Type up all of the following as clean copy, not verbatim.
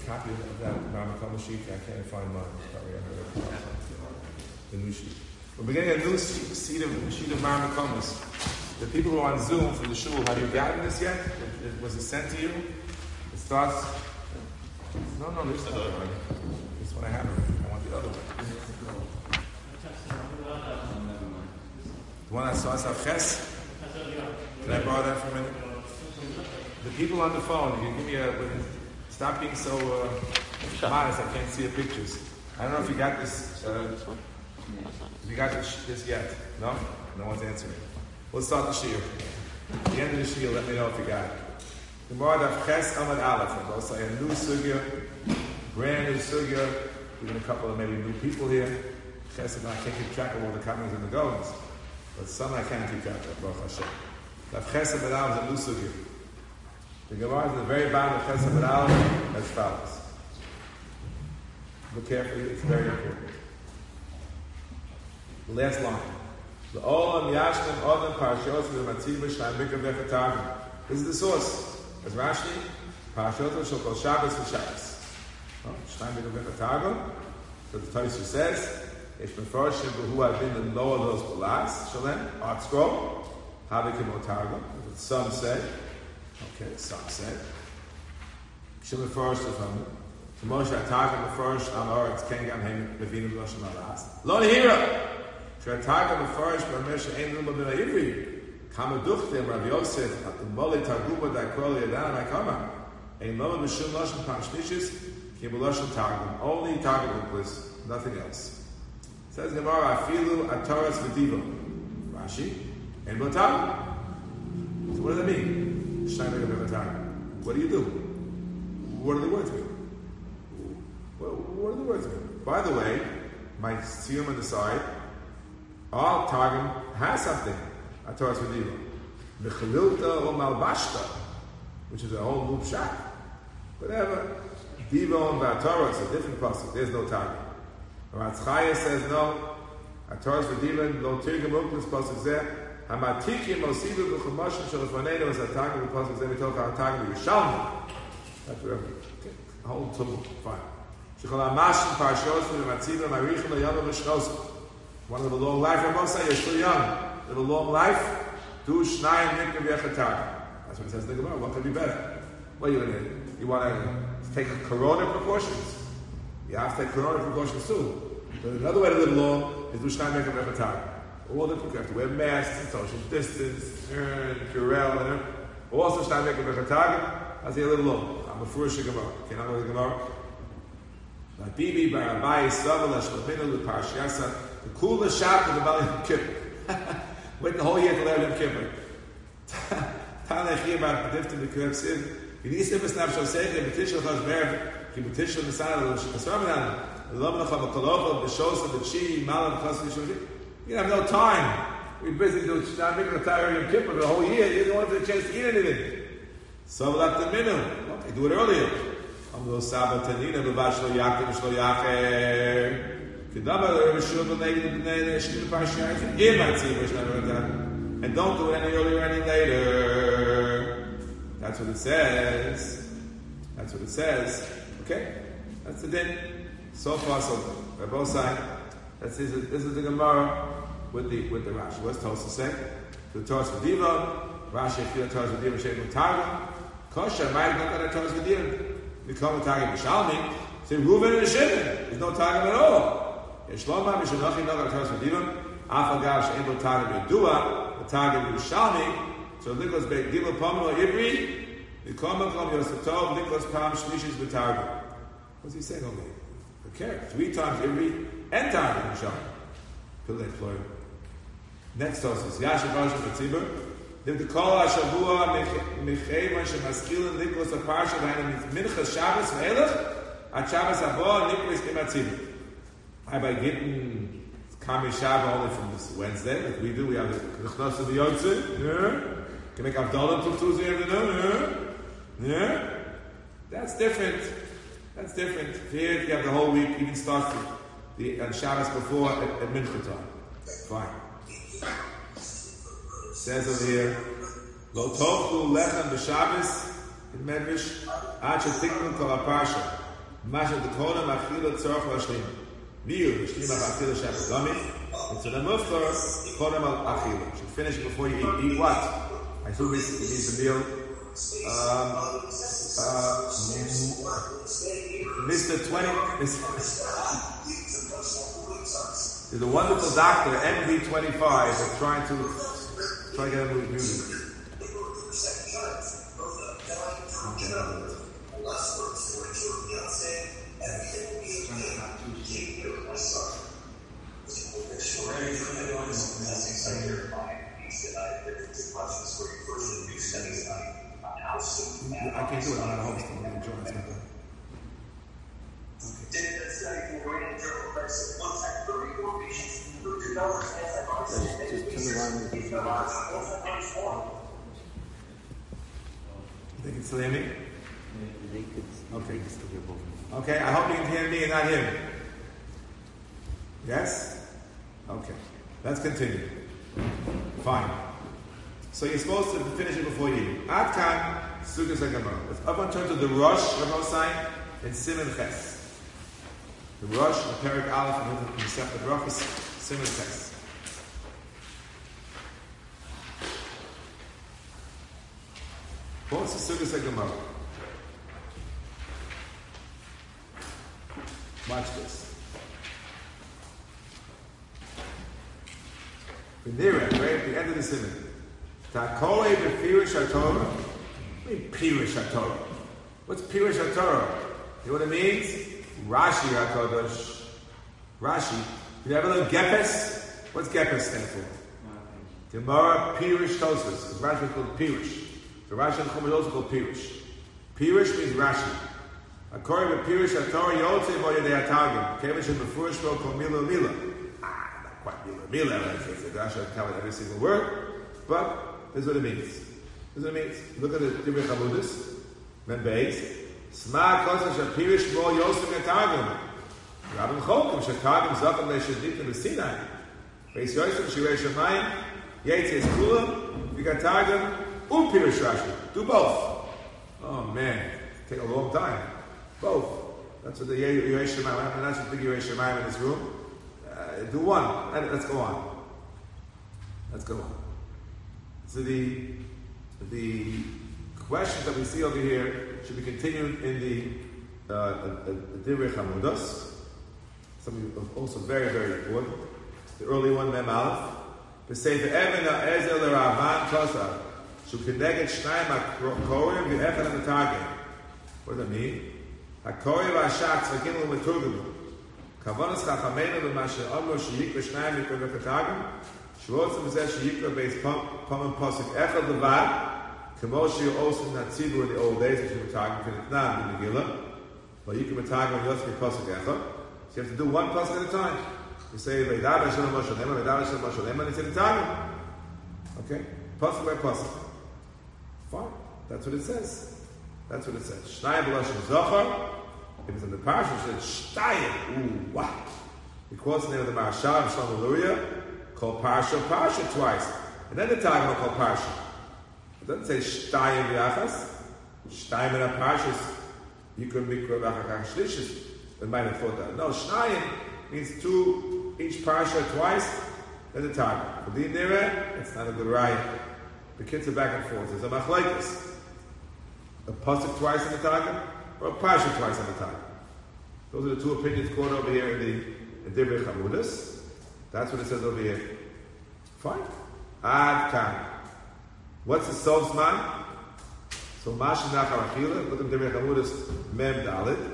copy of that Rambam sheet. I can't find mine. Probably I heard it. The new sheet. We're beginning a new sheet of Rambam. The people who are on Zoom from the shul, have you gotten this yet? Was it sent to you? It starts. No, this is the other one. This one I have. I want the other one. The one that starts off Ches. Can I borrow that for a minute? The people on the phone, you give me stop being so modest. I can't see the pictures. I don't know if you got this. Have you got this yet? No? No one's answering. We'll start the shiur. At the end of the shiur, let me know if you got it. The Gemara of Ches Amad Aleph. I'll say a new sugya, brand new sugya. Even a couple of maybe new people here. Ches, I can't keep track of all the comings and the goings, but some I can keep track of. Baruch Hashem. The Ches Amad Aleph is a new sugya. The Gemara is at the very bottom of Ches Amad Aleph as follows. Look carefully; it's very important. The last line. The Olam Yashlim Odin Parashos V'Matziva Shnai Mikra V'Chatagim. This is the source. As Rashi, Parashos Shel Kol Shabbos V'Shabbos. Shnai Mikra V'Chatagim. So the Tosfos says, It's Mefarshim B'Hu Avin the Lower Los Balas Shalem Art Scroll Havikim Otargim. Some say. Okay, some say. Shem Mefarsh Lefanu. Moshe Atagim Mefarsh Am Oretz Ken Gam Hem Levinu L'Shem Alas. Lo Nehira. Shatagam Mefarsh B'Mesh Ein Luma B'Na Ivri. Kama Duchtem Rav Yosef at the Moli Targuma D'Akrol Yadan Ma'Kama. Ein Luma B'Shum Lashon Pam Shnishis Kim B'Lashon Targum. Only Targum Uklis, nothing else. Says Gemara Afilu Ataras V'Diva. Rashi Ein B'Targum. So what does that mean? Shnai Megam Targum. What do you do? What do the words mean? What do the words mean? By the way, my siyum on the side. All Targum has something. Ataras V'Diva. Mechalilta or Malbashta, which is a whole new shot. Whatever. Diva and V'Ataras is a different pasuk. There's no Targum. Rav Chaya says no. Ataras V'Diva no Tirgum Uklis pasuk zeh. Hamatikim Osivu V'Chumashim Shalafanenu is a Targum pasuk zeh. We talk about Targum Yerushalmi. That's whatever. Okay. A whole tumble. Fine. Shechol Hamashim Parashos V'Matziva Marichim L'Yama V'Shnosu. One of the long life, Ramosa, you're still young. Live a long life. Do Shnai Mikra V'Chatagim. That's what it says in the Gemara. What could be better? What you want to take corona precautions? You have to take corona precautions too. But another way to live long is do Shnai Mikra V'Chatagim. All the precautions. You have to wear masks, and social distance, Purell, and also Shnai Mikra V'Chatagim. That's how you live long. I'm a Furush Gemara. Can I go to the Gemara? Like Bibi, Barabai, Saval, Ashkopinu, the Parashiasa. The coolest shot of the Bali Yom Kippur. Wait the whole year to learn Yom Kippur. Tanech here about the Diftim the Kurv Siv. You need to snap shall say the petition of us bear. Keep petition the sign of the Shikasarman. The love of the Kolova, the shows of the Chi, Malam, the Constitution. You have no time. We're busy doing not making a retire Yom Kippur the whole year. You don't want the chance to eat anything. So like the minimum. Okay, do it earlier. I'm going to Sabbath Tanina, the Vashlo Yakim, Shlo Yacher. And don't do it any earlier or any later. That's what it says. Okay? That's the din. So far, so good. By both sides. This is the Gemara with the Rashi. What's Tosfos say? The Ataras V'Diva. Rashi feel Ataras V'Diva Shem Targum. Kosher might not get Ataras V'Diva. Become a Targum B'Shalmi. Say Reuven and Shimon. There's no Targum at all. Yeshloma Mishnachim Nagar Ataras V'Diva. Afagav She'en Bo Targum Yedua. The Targum B'Shalmi. So Nikos Be'Gila Pomelo Ibri. Become a Klom Yosatov. Nikos Pam Shlishis B'Targum. What's he saying over here? Okay, 3 times Ibri and Targum B'Shalmi. Pilei Floyd. Next Tosfos. Yashav Rosh B'Tzibur. If the Kol HaShavua Mechayman Shemaskilin Nikos HaParsha V'Hanim Minchas Shabbos V'Elech At Shabbos Haba Nikos K'Matzibur. By getting Kami Shabbat only from this Wednesday, like we do, we have the Nechnas of the Yotzei, can make Avdallah until Tuesday afternoon, That's different. Here you have the whole week, even starts the Shabbos before at Mincha time. Fine. Says over here, Lo Tovchu Lechem B'Shabbos in Medrash, Ad Shetiknu Kol HaParsha. Masha the Kona Machila Tzorach Lashlim. Miu, Shlim Achila Shem Lami. And so the Muftar, Kona Mal Achila. You should finish it before you eat. Eat what? I assume he needs a meal. Mr. 20. There's a wonderful doctor, MD25, that's trying to get him muted. I can't do it. I'm not a host. I'm going to join. Just turn the line with the You think it's still hear me? Okay. Okay, I hope you can hear me and not him. Yes? Okay. Let's continue. Fine. So you're supposed to finish it before you eat. Atkan, Sugas HaGemara. Let's up on terms of the Rosh, Rav Hosai, and Siman Ches. The Rosh, the Perik Aleph, and the Sefer Brachos, Siman Ches. What's the Sugas HaGemara? Watch this. Right at the end of the Siman. Takoi b'Pirish HaTorah. What do you mean Pirish HaTorah? What's Pirish HaTorah? You know what it means? Rashi HaKadosh. Rashi. You have a little Gepes? What's Gepes stand for? Gemara Pirish Tosfos. Because Rashi is called Pirish. So Rashi and Chumash also called Pirish. Pirish means Rashi. Takoi b'Pirish HaTorah Yotze Bo Yedei HaTargim. Kevish and Befurish Bo Kol Mila Mila. Not quite Mila Mila. Rashi will tell it every single word. But this is what it means. Look at the Divrei Chavudis. Membeis. Sma kosa shapirish mo yosem etargum. Rabban Chokim shetargum zaken le'shedit le'sinai. Beis Yosef shirei shemayim. Yetzes kula. You got targum. Pirish Rashi. Do both. Oh man, take a long time. Both. That's what the Yerei Shemayim. I'm not just big Yerei Shemayim in this room. Do one. And let's go on. So the questions that we see over here should be continued in the Divrei Chamudos. Something also very, very important. The early one, Mem Aleph. The Sefer Even Ezel Ravan Tosar Shukeneget Shnayim HaKorim V'Echad HaMetagim. What does that mean? HaKorim V'Ashak Tzvakim L'Meturgamu Kavonos Chachameinu L'Masher Amro Sheyikra Shnayim Mikra V'Chatagim Shvotzim V'Zeh Sheyikra Beis Pom and Posuk Echad Levad Kamo Shir Osim Natzibur in the old days which we're talking to Nitnan in the Megillah V'Yikra Metagim Yotzmi Posuk Echad. So you have to do one pasuk at a time. You say V'Yidav Hashem Moshe Lema, V'Yidav Hashem Moshe Lema, and it's in the time. Okay? Pasuk by pasuk. Fine. That's what it says. Shnayim B'Lashon Zohar. If it's in the parsha, it says Shtayim. Ooh, wow. He quotes the name of the Maharshal of Shlomo Luria, called Parsha twice. And then the time called Parsha. It doesn't say Shtayim V'Yachas. Shtayim in a parsha is Yikra Mikra V'Achakach Shlishis. They might have thought that. No, Shnayim means two, each parsha twice, then the targum. For the Nira, it's not a good riot. The kids are back and forth. There's a machlekes. A pasuk twice in the targum, or a parsha twice in the targum. Those are the two opinions quoted over here in the Divrei Chamudos. That's what it says over here. Fine. Ad kan. What's the Sov Zman? So Mashin Nachar Achila, look at Divrei Chamudos, Mem Dalit.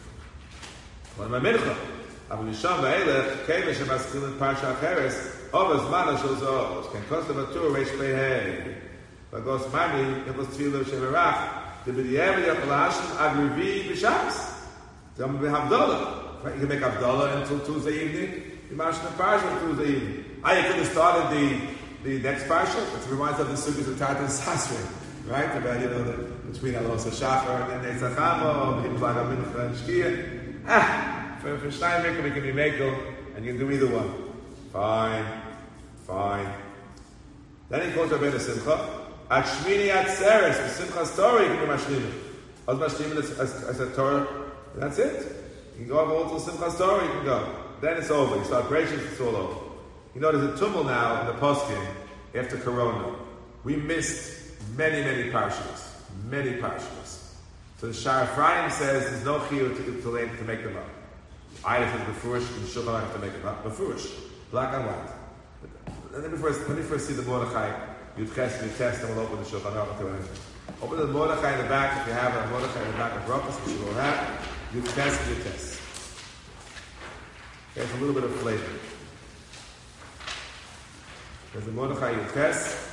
When my mincha, Abu Yisham Va'elech, Kevish and Maskil in Parsha Acheres, Ovas Mana Shozos, can cost of a tour, Reish Pehei. Vagos Mani, Ibos Tfilah Shemerach, the B'di'ev Yachal Hashem, Agrivi B'Shams. Then we have Havdalah. Right? You can make Havdalah until Tuesday evening, you march in the Parsha Tuesday evening. You could have started the next Parsha, which reminds us of the Sukkot of Tartan Sasri. Right? About, between Alos HaShachar and then Netzachamo, Himflag HaMincha and Shkia. For Steinmaker we can be Mekel, and you can do either one. Fine. Then he calls Rabbeinu Simcha. At Shmini Atzeres, the Simcha's Torah, you can be Mashlim. As Mashlim as a Torah, And that's it. You can go over to Simchas Torah, you can go. Then it's over. You start Bereshis, it's all over. You know, there's a tumult now in the poskim after Corona. We missed many parshas. Many parshas. So the Shar Ephraim says there's no chiyuv to make them up. Either for the Befurish, and Shulchan have to make them up. Befurish. Black and white. Let me first see the Mordechai. Yud Ches, Yud Tes, then we'll open the Shulchan Aruch. Open the Mordechai in the back, if you have a Mordechai in the back of Brachos, which you will have. Yud Ches, Yud Tes. There's a little bit of flavor. There's the Mordechai Yud Ches.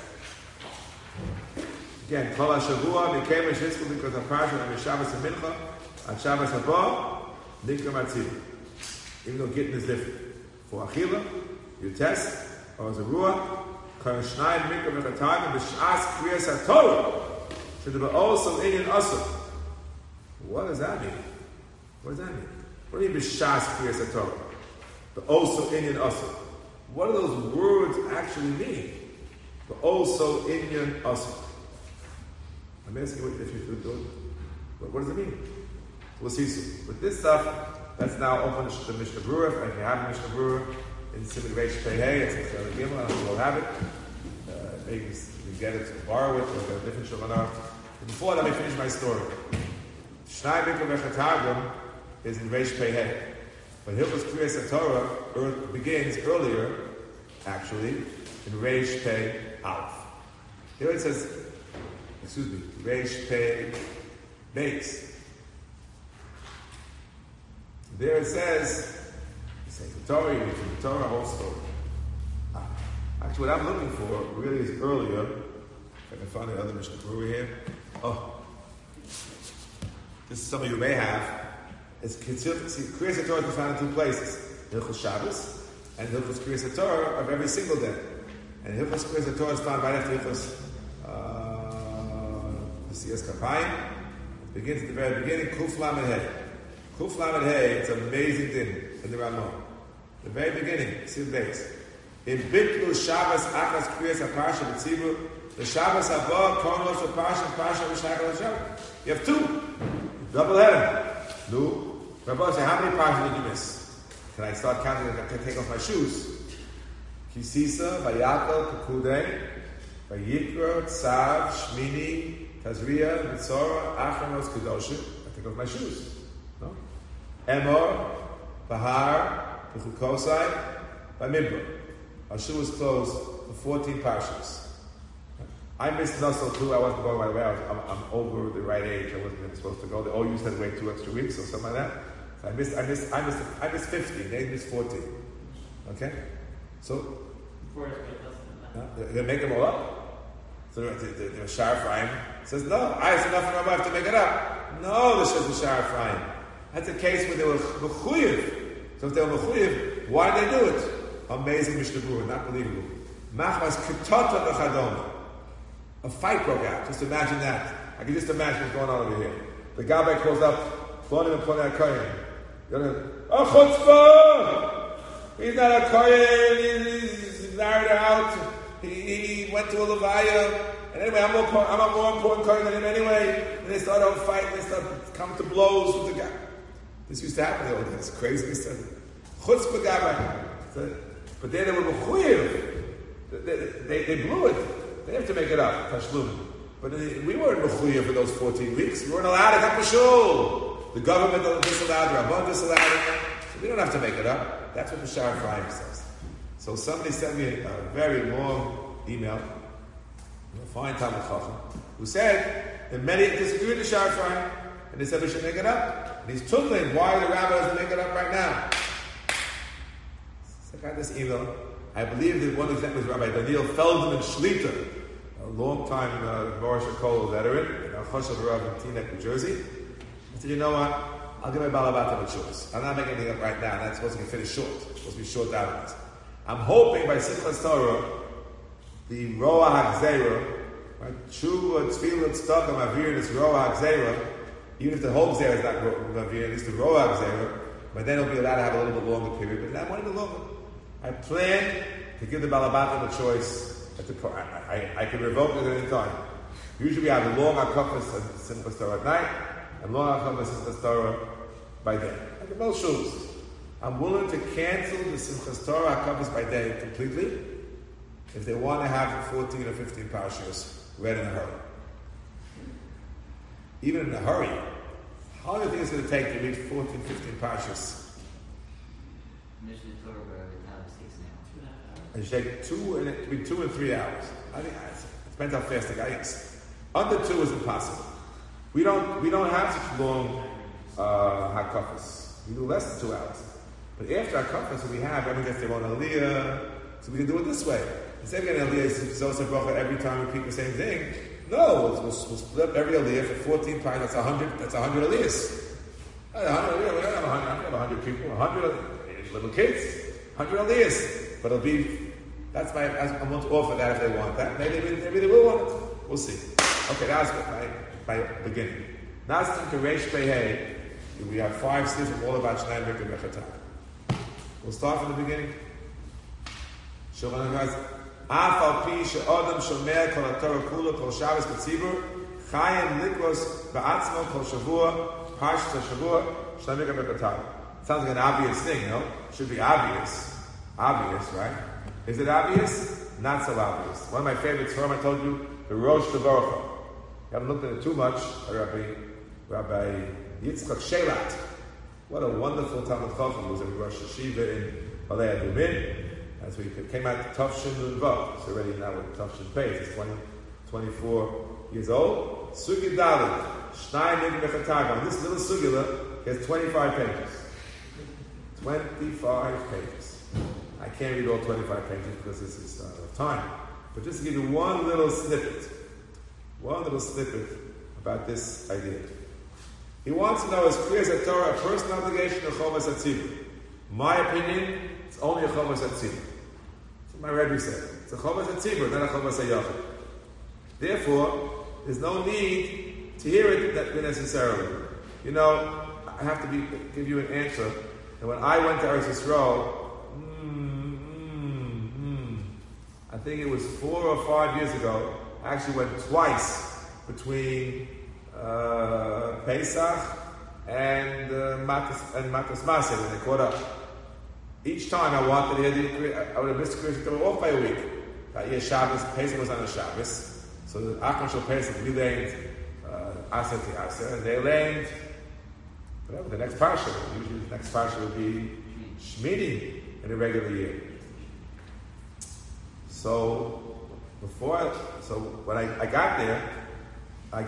Again, Kol HaShavua, Mikei Meshizku, because of Parsha, and Shabbos and Mincha, and Shabbos Haba, Nikra Matziva. Even though Gittin is different. For Achila, Yud Tes, or as a Ruah, Kol Shnai, Mikra Vechatagim, B'Sh'as Kriyas HaTorah, should there be also Inyan Asur. What does that mean? What does that mean? What do you mean B'Sh'as Kriyas HaTorah? The also Inyan Asur. What do those words actually mean? The also Inyan Asur. I'm asking what if you do it. What does it mean? We'll see soon. But this stuff, that's now open to Mishnah Berurah. If you have a Mishnah Berurah in Simon Reish Pei Hey, it's a Gimel, I don't know if we'll have it. Maybe you can get it to borrow it or get a different Shulchan Aruch. But before, let me finish my story. Shnai Mikra Vechatagim is in Reish Pei Hey. But Hilchos Kriyas HaTorah begins earlier, actually, in Reish Pei Aleph. Here it says, Reish Pei Beis. There it says the Torah, you read from the Torah, whole story. Actually, what I'm looking for really is earlier. If I can find another Mishnah Berurah here. Oh, this is some of you may have. It's considered, Kriyas HaTorah is found in two places. Hilchos Shabbos and Hilchos Kriyas HaTorah of every single day. And Hilchos Kriyas HaTorah is found right after Hilchos Siyas Kapayim. It begins at the very beginning, Kuf Lamed Hey. Kuf Lamed Hey, it's an amazing thing in the Ramon. The very beginning, Sid Beis. In Bitlu Shabbos Achas Kriyas HaParsha B'tzibur, the Shabbos Haba, Konos HaParsha, Parsha V'Shachar HaShabbos. You have two. Double header. No. Rabbi said, how many parshas did you miss? Can I start counting? I can take off my shoes. Kisisa, Vayakal, Pekudei, Vayikra, Tzav, Shmini, Tazria, Mitzora, Achronos, Kedoshim. I take off my shoes. No? Emor, Bahar, Pechukosai, Vamibra. Our shoe was closed for 14 parshas. I missed Nussel too. I wasn't going right away. I'm over the right age. I wasn't even supposed to go. They all used to wait 2 extra weeks or something like that. So I missed 15. They missed 14. Okay? So they make them all up. So the Shar Ephraim says, no, I have enough from Rabbi to make it up. No, this is the Shar Ephraim. That's a case where they were mechuyev. So if they were mechuyev, why did they do it? Amazing Mishnah Berurah, not believable. Machmas kitota v'chadoma. A fight broke out. Just imagine that. I can just imagine what's going on over here. The Gabbai calls up, Plonim and Ploni HaKohen. A chutzpah! He's not a Kohen. He's married her out. He went to a Levaya. And anyway, I'm a more important Kohen than him anyway. And they start on fight. They start coming to blows with the guy. This used to happen. It's crazy. Chutzpah Gabbai. But then they were mechuyev. They blew it. They have to make it up, Tashlum. But we weren't mechuyev for those 14 weeks. We weren't allowed to come to shul. The government disallowed, the Rabban disallowed it. So we don't have to make it up. That's what the Shar Ephraim says. So somebody sent me a very long email, a fine Talmid Chacham, who said that many disagree with the Shar Ephraim, and they said we should make it up. And he's tumbling, why the rabbi doesn't make it up right now? So I got this email. I believe that one example was Rabbi Daniel Feldman Shlita, a long-time Morris Shakol veteran, in Choshev Rav in Teaneck, New Jersey. I said, you know what? I'll give my Balabata a choice. I'm not making anything up right now. That's supposed to get finished short. It's supposed to be short documents. I'm hoping by Simchas Torah, the Roa HaGzera, right? Tshuva, Tzfilah, Tzedakah, Mavir, this Roa HaGzera, even if the whole Gzera is not Mavir, at least the Roa HaGzera, but then it'll be allowed to have a little bit longer period, but not one bit longer. I plan to give the Balabatim a choice. I can revoke it at any time. Usually we have a long Hakafas and Simchas Torah at night, and long Hakafas and Simchas Torah by day. Like in most shuls. I'm willing to cancel the Simchas Torah HaKavos by day completely if they want to have 14 or 15 parshas read in a hurry. Even in a hurry, how do you think it's going to take to read 14, 15 parshas? It should take between 2 and 3 hours. I think it depends how fast the guy is. Under 2 is impossible. We don't have such long hakafas. We do less than 2 hours. But after hakafas, we have everyone gets their own aliyah, so we can do it this way. Instead of getting aliyah zosa bracha every time we repeat the same thing. No, we'll split up every aliyah for 14 times. That's 100. That's 100 aliyahs. 100 aliyahs. We don't have 100. I don't have 100 people. 100 little kids. 100 aliyahs. But it'll be. That's my. I'm going to offer that if they want that. Maybe they will want it. We'll see. Okay, that's my beginning. Nastim to Reish Pehei. We have 5 sniffs all about Shnei Mikra Bechatar. We'll start from the beginning. Shulchan Aruch. Af al pi she'odam shomer kol haTorah kula kol Shabbos k'tzibur chayim likros ba'atzmo kol shavua parshas shavua Shnei Mikra Bechatar. Sounds like an obvious thing, no? Should be obvious. Obvious, right? Is it obvious? Not so obvious. One of my favorites from I told you, the Rosh Devorcha. You haven't looked at it too much. Rabbi Yitzchak Shelat. What a wonderful Talmud Chacham. He was in Rosh Hashiva in Alei Adumim. As we came out to Tafshin Nunvav. It's already now with Tafshin Pei. He's 24 years old. Sugi Dalit. Shnai Mikra Bechatar. On this little sugila, he has 25 pages. 25 pages. I can't read all 25 pages because this is not enough time. But just to give you one little snippet about this idea. He wants to know, is Kriyas Torah a personal obligation or Chovas HaTzibur? My opinion, it's only a Chovas HaTzibur. That's what my Rebbe said. It's a Chovas HaTzibur, not a Chovas HaYachid. Therefore, there's no need to hear it that necessarily. You know, I have to give you an answer. And when I went to Eretz Yisrael, I think it was 4 or 5 years ago, I actually went twice between Pesach and Matas Maseh when they caught up. Each time I wanted to hear I would have missed Kriyas Torah off by a week. That year Shabbos, Pesach was on a Shabbos. So the Achron Shal Pesach, we learned Aser to Aser, and they learned whatever, the next parsha. Usually the next parsha would be Shmini in a regular year. So when I got there at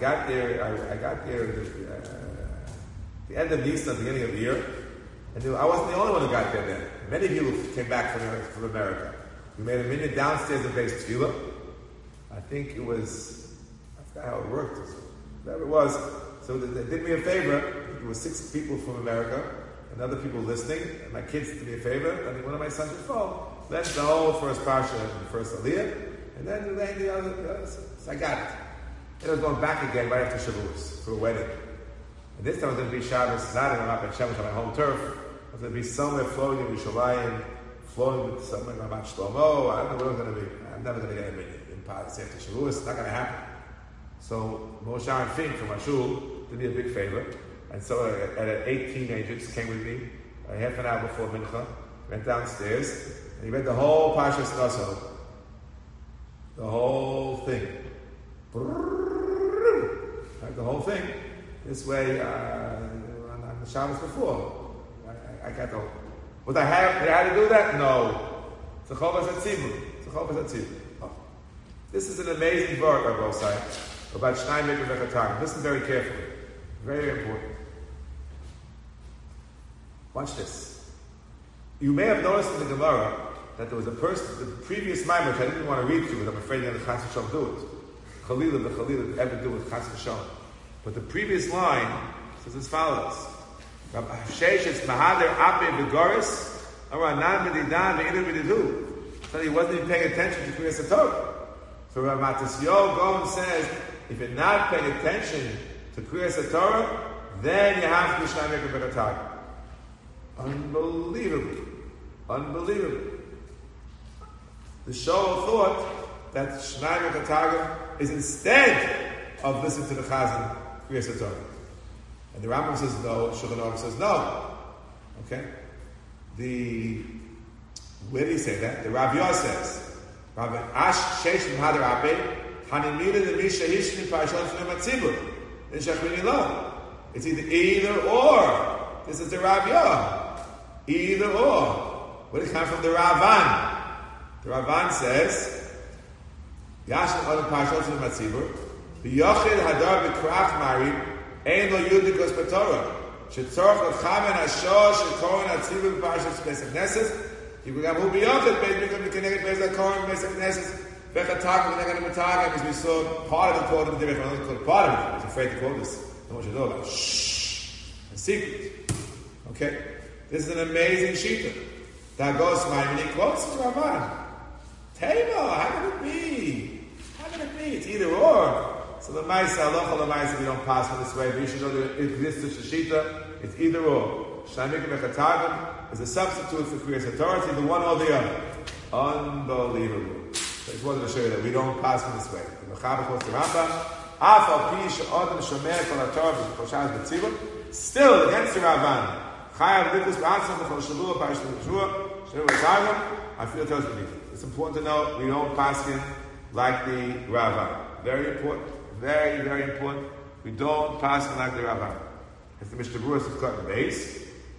the end of Nisan, beginning of the year, and I wasn't the only one who got there then. Many people came back from America. We made a minyan downstairs in Beis Tefillah. I think it was, I forgot how it worked, whatever it was. So they did me a favor. There were 6 people from America and other people listening, and my kids did me a favor. I think one of my sons would phone. Led the whole first parsha and the first aliyah, and then the other. So I got it. And I was going back again right after Shavuos for a wedding. And this time I was going to be Shabbos, not in Ramat Shemesh on my home turf. I was going to be somewhere floating in Yerushalayim, floating with somewhere in Ramat Shlomo. I don't know where I'm going to be. I'm never going to get a minyan in Paris after Shavuos. It's not going to happen. So Moshe and Fink from Ashul did me a big favor. And so at 8 teenagers came with me a half an hour before Mincha, went downstairs, and he read the whole Parshas Naso. The whole thing. Right, the whole thing. This way, on the Shabbos before, I got the whole. Did I have to do that? No. It's a Chovas HaTzibur. Oh. This is an amazing word on both sides about Shnei Mikra Bechatar. Listen very carefully. Very important. Watch this. You may have noticed in the Gemara that there was a person, the previous Maimon, which I didn't want to read through, but I'm afraid that the Chas V'Shalom do it. Chalila ever do with Chas V'Shalom. But the previous line says as follows: Sheshes Mahader Ape Begoris Aranan Medidan Ve'inu Medidu. So he wasn't even paying attention to Kriyas Torah. So Rav Matisyahu Gaon says, if you're not paying attention to Kriyas Torah, then you have to do Shnei Mikra Bechatar. Unbelievably. The Shoel thought that Shnei Mikra Bechatar is instead of listening to the Chazan Kriyas Torah. And the Rambam says no, Shulchan Aruch says no. Okay? Where do you say that? The Rav Yah says, Rav Ash Sheish M'Had Rabbe, Hanimida the Misha Hishni Parashon Shneim Atzibur. Then Shachmini Lo. It's either or. This is the Rav Yah. Either or. Where does it come from? The Ravan. The Ravan says, Yashn Adam Parashon Shneim Atzibur, V'yochid Hadar B'Krach Mari, Ein Lo Yudikos B'Torah. Shetzorach L'chamen Ashor Shetorin Atzibur B'Parashon Shneim Knesset. You can have be off it, baby, because we can get Bezak Kohen, Bezak Knesset, Vechatag, we're not going to Matag, because we saw part of the quote of the Derech, I don't call part of it. I was afraid to quote this. I don't want you to know about it. Shh. A secret. Okay? This is an amazing shita. That goes to my many quotes to Ravan. Teva, how can it be? How can it be? It's either or. So the Maisa, Allah, the Maisa, we don't pass in this way, but you should know that it exists such a shita. It's either or. Shamik Vechatagim is a substitute for Kriyas authority, the one or the other. Unbelievable. I just wanted to show you that we don't pass in this way. The Mechaber quotes the Rambam, Afal Pi She'odem Shomer Kol HaTorah V'Choshaz B'Tzibur, still against the Ravan. Chayav Likus B'Atzim V'Chol Shavua Parashat V'Shua Shavua V'Tagim. I feel Torah's belief. It's important to know we don't pass in like the Ravan. Very important. Very, very important. We don't pass in like the Ravan. As the Mishnah Berurah says, cut the base.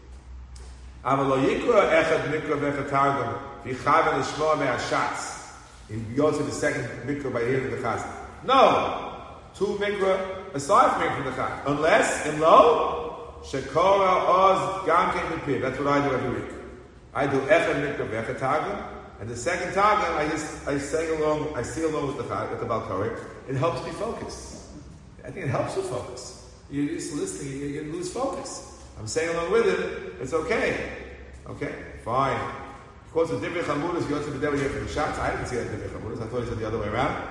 Avalo Yikra Echad Mikra V'Chatargum V'Chaven L'Shmoa Me'Ashatz. He goes to the second Mikra by hearing the Chazan. No! Two Mikra aside from hearing from the Chazan. Unless, in lo, Shekora Oz Gam Ken B'Piv. That's what I do every week. I do Echad Mikra V'Chatargum, and the second Targum, I sing along with the Chazan, with the Balkari. It helps me focus. I think it helps you focus. You're just listening, you're going to lose focus. I'm saying along with it, it's okay. Okay, fine. Of course, the Divrei Chamudas, you also be there with the shots. I didn't see that Divrei Chamudas. I thought he said the other way around.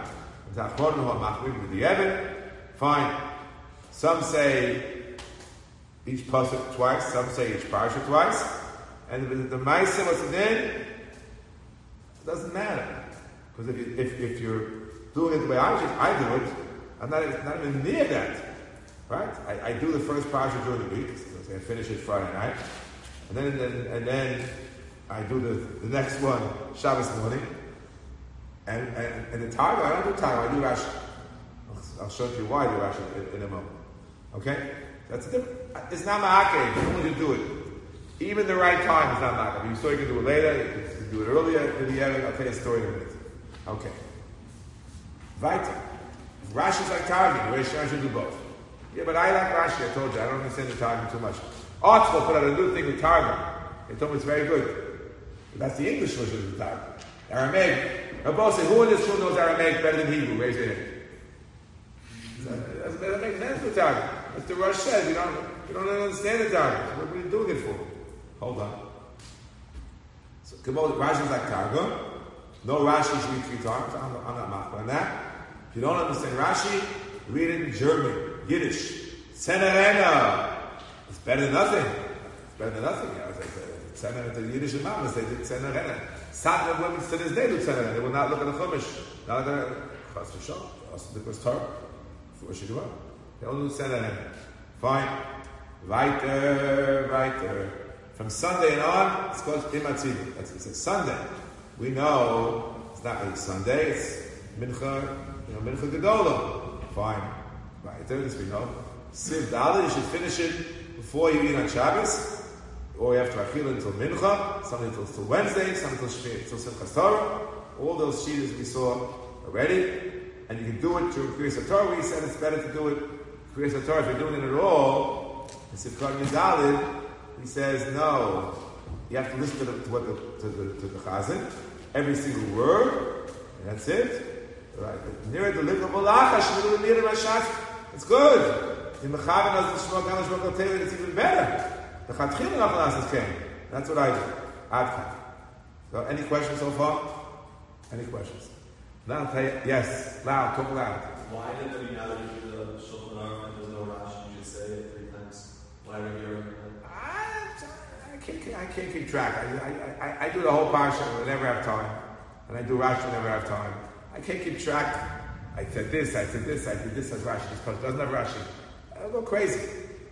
With the Evan. Fine. Some say each pasuk twice. Some say each parsha twice. And the Ma'aseh was in, it doesn't matter. Because if you're doing it the way I do it, I'm not even near that. Right? I do the first parsha during the week. So I finish it Friday night. And then I do the next one Shabbos morning. And the Targum, I don't do Targum, I do Rashi. I'll show you why I do Rashi in a moment. Okay? That's different. It's not ma'akev. You only do it. Even the right time is not ma'akev. You saw you can do it later, you can do it earlier in the Erev. I'll tell you a story in a minute. Okay. Weiter. Rashi's like Targum, where Rashi should do both. Yeah, but I like Rashi, I told you. I don't understand the Targum too much. Artzvah put out a new thing with Targum. They told me it's very good. But that's the English version of the Targum. Aramaic. Rabbi said, who in this room knows Aramaic better than Hebrew? Raise your hand. That makes sense with Targum. That's the Rosh says. You don't understand the Targum. So what are you doing it for? Hold on. So Rashi's like Targum. No Rashi should read 3 times. I'm not machmir on that. If you don't understand Rashi, read it in German, Yiddish. Tzenerena. It's better than nothing. It's better than nothing. I was like, Tzenerena, the Yiddish imams, they did Tzenerena. Satmar women to this day do Tzenerena. They will not look at the Chumash. Not look at the Chas V'Shom. Also, it was Torah. For Shidduah. They don't do Tzenerena. Fine. Weiter. From Sunday and on, it's called Imatzim. It's a Sunday. We know it's not really Sunday. It's Mincha, Mincha Gedolah. Fine. Weiter, this we know. Siv Dalet, you should finish it before you eat on Shabbos, or after Achilah until Mincha, some until Wednesday, some until Simchas Torah. All those sheets we saw already, and you can do it through Kriyas Torah. We said it's better to do it Kriyas Torah if you're doing it at all. And Sivkot Yizalid, he says no. You have to listen to the Chazan, every single word, and that's it. Right? Near the deliverable lachash, near the rashat. It's good. In the Chavan as the Shmuel Gam Shmuel Taylor, it's even better. The Chatchil Nachlanas came. That's what I do. Adkan. So, any questions so far? Any questions? Now I'll tell you. Yes, loud. Talk loud. Why did we now that you do the Shulchan Aruch and there's no Rashi, you just say it 3 times? Why are you hearing it? I can't keep track. I do the whole parsha when I never have time, and I do Rashi when I never have time. I can't keep track. I said this, I did this as Rashi. This part doesn't have Rashi. I'll go crazy.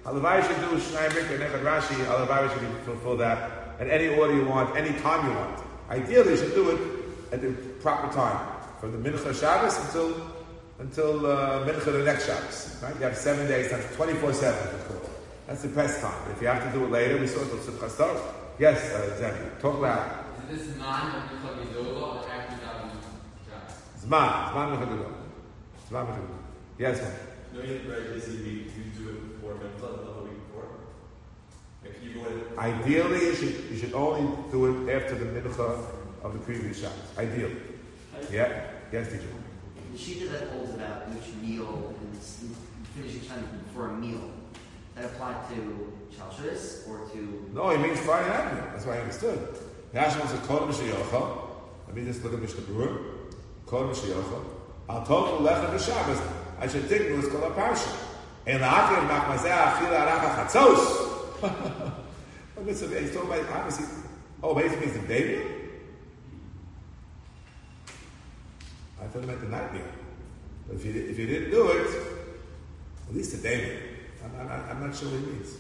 Halavai should do Shnai Mikra and Echad Rashi. Halavai should fulfill that at any order you want, any time you want. Ideally, you should do it at the proper time, from the Mincha Shabbos until Mincha the next Shabbos. Right? You have 7 days, that's 24/7. That's the best time. If you have to do it later, we saw it till Simchas Torah. Yes, exactly. Talk loud. Is this Zman of Mincha Gedola or after Shabbos? Zman Mincha Gedola. Zman Mincha Gedola. Yes, ma'am. No, you have a very busy week. You do it before Mincha, the week before. If you go in. Ideally, you should only do it after the Mincha of the previous Shabbos. Ideally. Yeah? Yes, teacher. The Shita that holds about which meal is finishing time before a meal, that apply to Shalshus or to... No, he means Friday night meal. That's what I understood. Rashi wants a Kodem Sheyocha. Let me just look at Mishnah Berurah. Kodem Sheyocha. Al Tov Lechem B'Shabbos. I should think it was called a Parsha. And La'akiv Machmazeh Achila Aracha Chatzos. He's talking about, obviously, basically means the day meal? I thought it meant the night meal. But if you didn't do it, at least the day meal. I'm not sure what he means.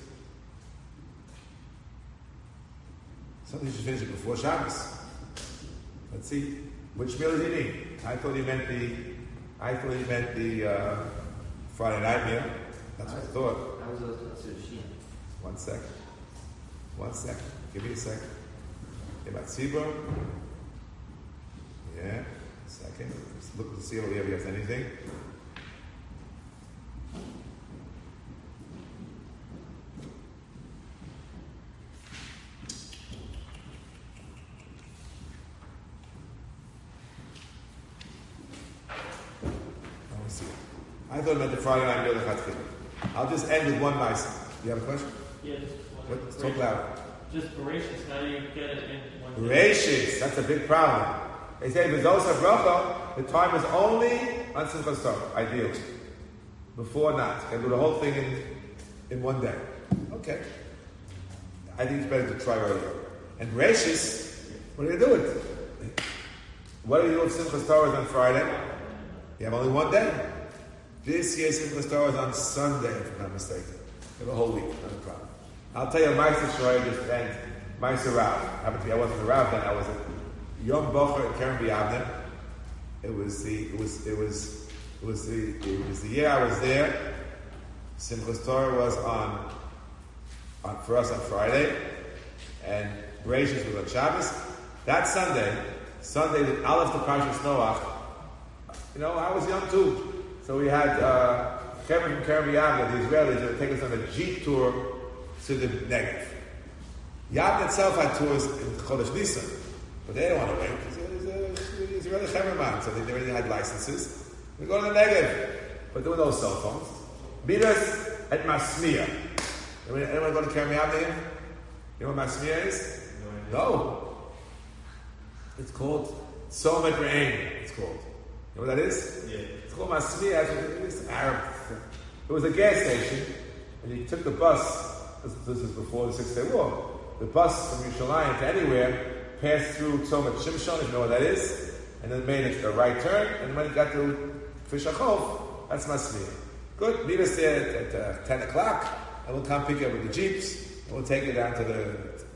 Something you should finish it before Shabbos. Let's see. Which meal does he mean? I thought he meant the Friday night meal. That's what I thought. I was to Shia. 1 second. 1 second. Give me a second. About Tzibur. Yeah. Second. Let's look to see if he has anything. I thought about the Friday night meal of Chatchila. I'll just end with one nice. You have a question? Yeah, just Let's talk loud. Just voracious. How do you get it in one day? Voracious. That's a big problem. They say B'zos HaBracha, the time is only on Simchas Torah, ideally. Before not. Can do the whole thing in one day. Okay. I think it's better to try earlier. And voracious, what do you do with it? What do you do if Simchas Torah is on Friday? You have only one day. This year Simchas Torah is on Sunday, if I'm not mistaken. For the whole week, not a problem. I'll tell you a Meister Shoy just end. Meister Rav. Happened to be, I wasn't a Rav then, I was a Yom Bocher at Keren B'Yavne. It was the year I was there. Simchas Torah was on for us on Friday, and Bereshis was on Shabbos. That Sunday, the Aleph to Parshas Noach. I was young too. So we had Kevin from Keren B'Yavne, the Israelis, that would take us on a jeep tour to the Negev. Yavne itself had tours in Chodesh Nisan, but they didn't want to wait. It was an Israeli Chemerman, so they already had licenses. We go to the Negev, but there were no cell phones. Meet us at Masmia. Anyone go to Keren B'Yavne here? You know what Masmia is? No. It's called Somet Re'ain, it's called. You know what that is? Yeah. It's called Masmia. It's an Arab thing. It was a gas station, and you took the bus. This is before the 6 Day War. The bus from Yerushalayim to anywhere passed through Tzomet Shimshon, if you know what that is, and then made a right turn, and when it got to Fish HaChov, that's Masmia. Good. Meet us there at 10 o'clock, and we'll come pick you up with the jeeps, and we'll take you down to the...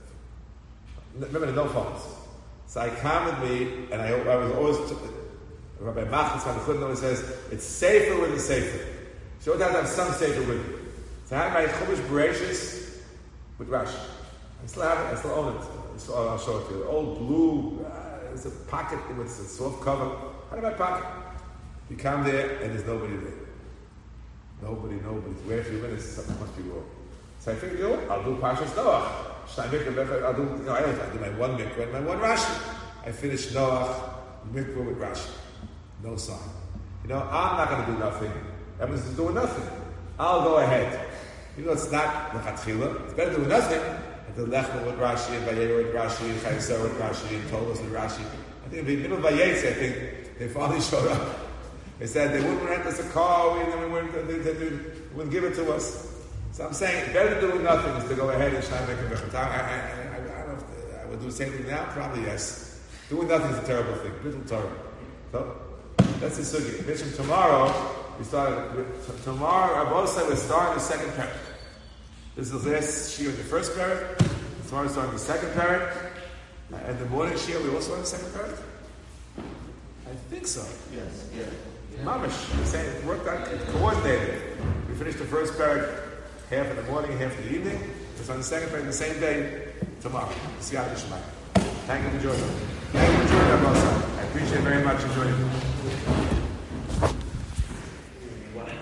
Remember, no phones. So I come with me, and I was always... Rabbi Machlis from the Chutz says, it's safer with the safer. So you have to have some safer with you. So I had my Chumash Bereshis with Rashi. I still have it, I still own it. So I'll show it to you. The old blue, it's a pocket with a soft cover. How do I pocket? You come there, and there's nobody there. Nobody. Wait a few minutes, something must be wrong. So I figured, I'll do Parshas Noach. I'll do, I do my one mikvah and my one Rashi. I finished Noach, mikvah with Rashi. No sign. I'm not going to do nothing. Everyone's doing nothing. I'll go ahead. It's not L'chatchila. It's better to do nothing. And the Lechma with Rashi, and Vayera with Rashi, and Chayesar with Rashi, and Tolos with Rashi. I think in the middle of Vayetz, they finally showed up. They said they wouldn't rent us a car, they wouldn't give it to us. So I'm saying, better to do nothing is to go ahead and try to make a better time. I don't know if I would do the same thing now. Probably yes. Doing nothing is a terrible thing. Little Torah. So, that's the sugi. Mishim tomorrow, tomorrow, I both said we're starting the second parak. This is the last shiur in the first parak. Tomorrow starting the second parak. And the morning shiur, we also on the second parak? I think so. Yes, yeah. Mamish, the same, it worked out, it coordinated. We finished the first parak half in the morning, half in the evening. It's on the second parak the same day tomorrow. Siyat Yishmael. Thank you for joining. Thank you for joining us. I appreciate it very much for joining.